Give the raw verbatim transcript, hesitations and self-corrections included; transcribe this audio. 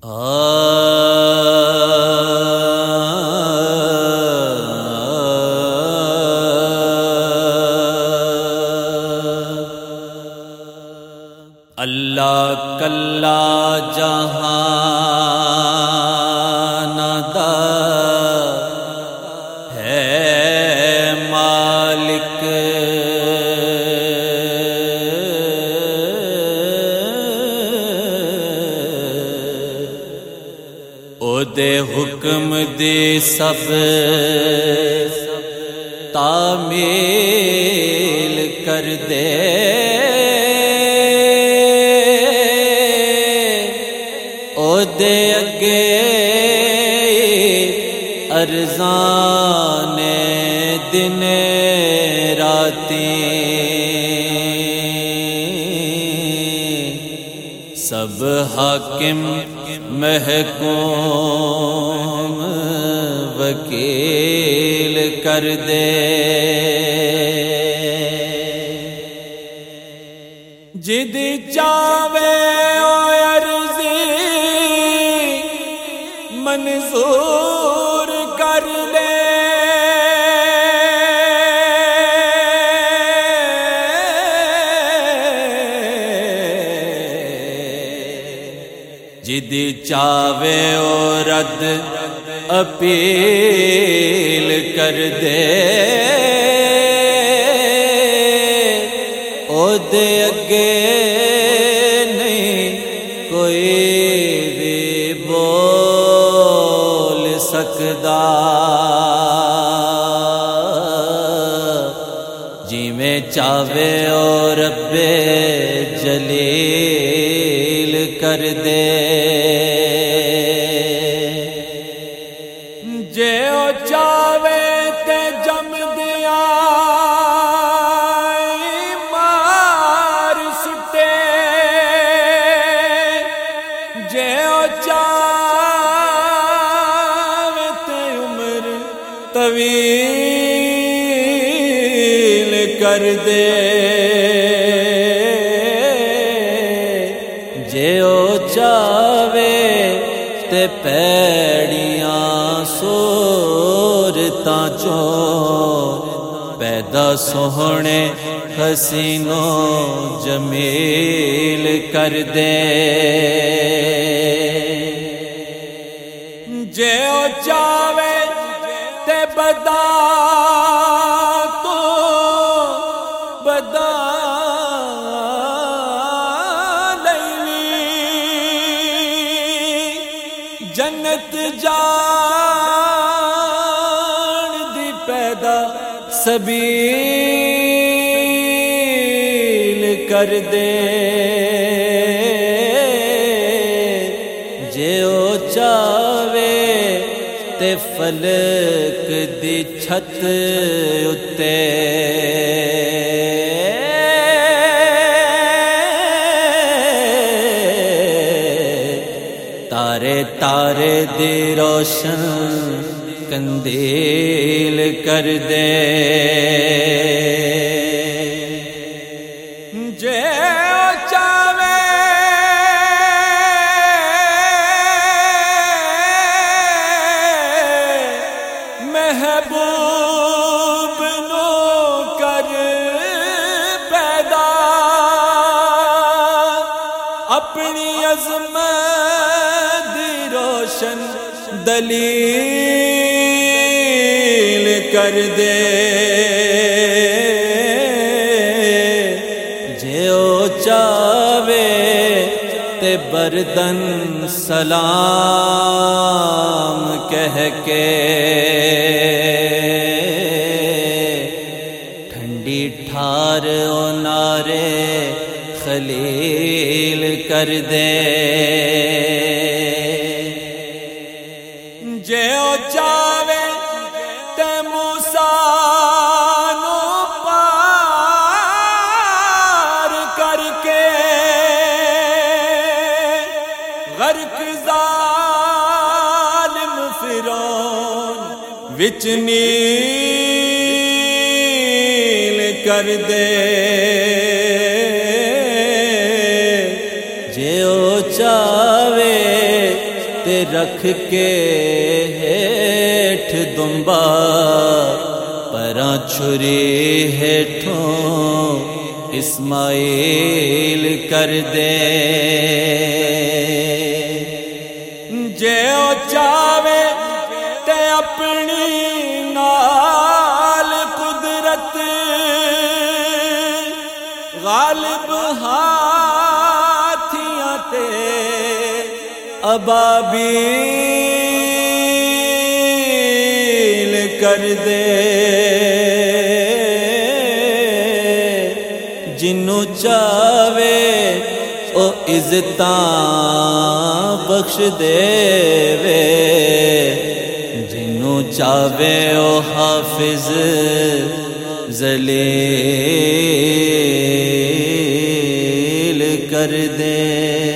اللہ کلا جہان دا ہے مالک، او دے حکم دی سب تعمیل کر دے، دے اگے ارزاں نے دن راتی، سب حاکم محکوم وکیل کر دے، جد چاوے منظور کر لے، جد چاوے او رد اپیل کر دے، او دے اگے نہیں کوئی سکدا، جی میں چاہے او رب جلیل کر دے، جے او چاہے تے جم دیا مار سٹے، جے او طویل کر دے، جے او چاہے تے پیڑیاں صورتاں چوں پیدا سوہنے حسینوں جمیل کر دے، جے او چاہے تے بدا تو بدا لیلی، جنت جان دی پیدا سبیل کر دے، جے او چاہے تے فلک دی چھت اتے تارے تارے دی روشن کندیل کر دے، جے محبوب نو کر پیدا، اپنی عظمت دی روشن دلیل کر دے، جے او چاہے تے بردن سلام کہہ کے ٹھنڈی ٹھار او نارے خلیل کر دے، جے او چاہے تے موسیٰ نو پار کر کے غرق ظالم فرعون وچ نیل کر دے، جے او چاہے تے رکھ کے ہیٹھ دمبا پراں چھری ہیٹھوں اسماعیل کر دے جے او چاہے تے اپنی نال قدرت غالب ہاتھیاں تے ابابیل کر دے جنوں چاہے او عزتاں بخش دے وے جنوں چاہے او حافظ ذلیل کر دے